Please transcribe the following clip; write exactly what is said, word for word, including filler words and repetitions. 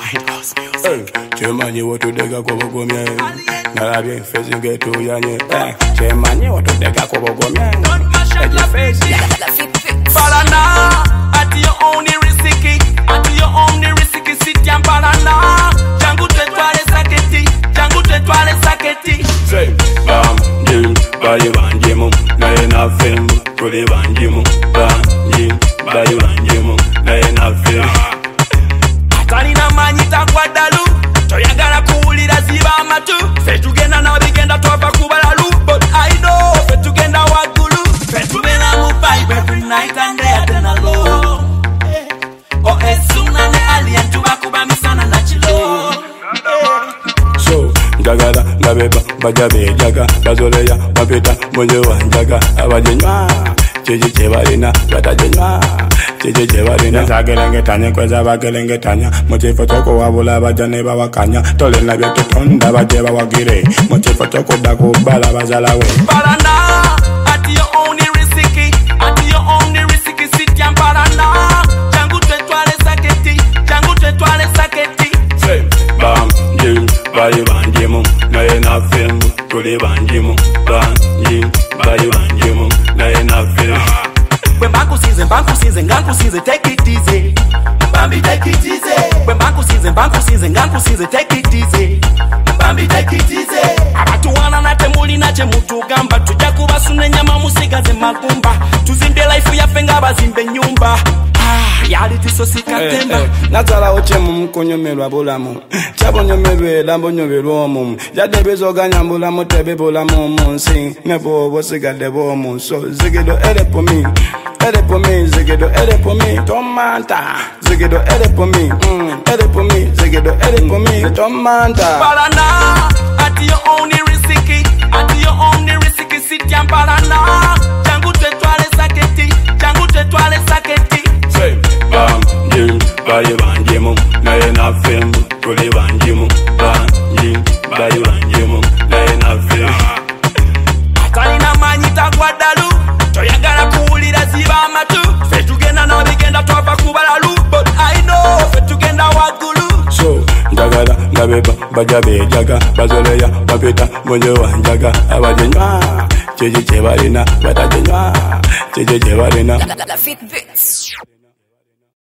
Chemanyi wotudega kubogomye Nalabye fezi ngetu yanye Chemanyi wotudega kubogomye Eje fezi Parana, ati yo only risiki Ati yo only risiki siti ya parana Jangu tetwale saketi Jangu tetwale saketi Say, bam, jim, bayi banjimu Naye na film, kuli banjimu Bam, jim, bayi banjimu Naye na film Talina manyita kwa dalu Toyagala kuulira ziba amatu Fe tugenda na bigenda twava kubala lu But I know fe tugenda wagulu Fe tubela mu vibe every night and day atena low O esuna ne alien tubakuba misana na chilo So, njagala ngabeba bajabe jaga Bazoleya mapita mwenye wanjaga Abajenywa Chiji chebalina batajenywa Chiji chebalina Zagelengetanya kweza bagelengetanya Mochifo toko wabula bajane bawakanya Tole na bietu tonda bajeba wagire Mochifo toko daku bala bazalawe Parana, ati yo only risiki Ati yo only risiki siti ya parana Jangu tetwale saketi Jangu tetwale saketi Say, bam, jim, bayi banjimu Naye na film, kuli banjimu Bam, jim, bayi banjimu Naye na film When banku season, banku season, ganku season, take it easy. Bambi, take it easy. When banku season, banku season, ganku season, take it easy. Bambi, take it easy. Abatu wana na temuli na chemutu gamba. Tuja kubasune nyama musigaze magumba. Tuzimbe life ya fenga bazimbe nyumba. Ah, yali tisosika temba. Eh, eh. Natala oche mkunyomelwa bulamu. Chabo nyomelwe, lambo nyomelwa omu. Jade bezo ganyambula motebe bulamu monsi. Nebo wosiga debo omu. So zigido ere po mi. Ere po mi, zigido ere po mi. Tomanta. Zigido ere po mi. Mm. Ere po mi, zigido ere po mi. Tomanta. Parana, ati yo only risiki. Ati yo only risiki siti ya parana. Jangu tetwale saketi. Jangu tetwale saketi. Say, bam, jim, bayi banjimu Naye na film, kuli banjimu Bam, jim, bayi banjimu Naye na film Talina manyita kwa dalu Toyagala kuulira ziba amatu Fe tugenda na bigenda twava kubala lu But I know fe tugenda wagulu So, njagala ngabeba bajabe jaga Bazoleya mapita mwenye wanjaga Abajenywa Chiji chebalina batajenywa Chiji chebalina Fit bits.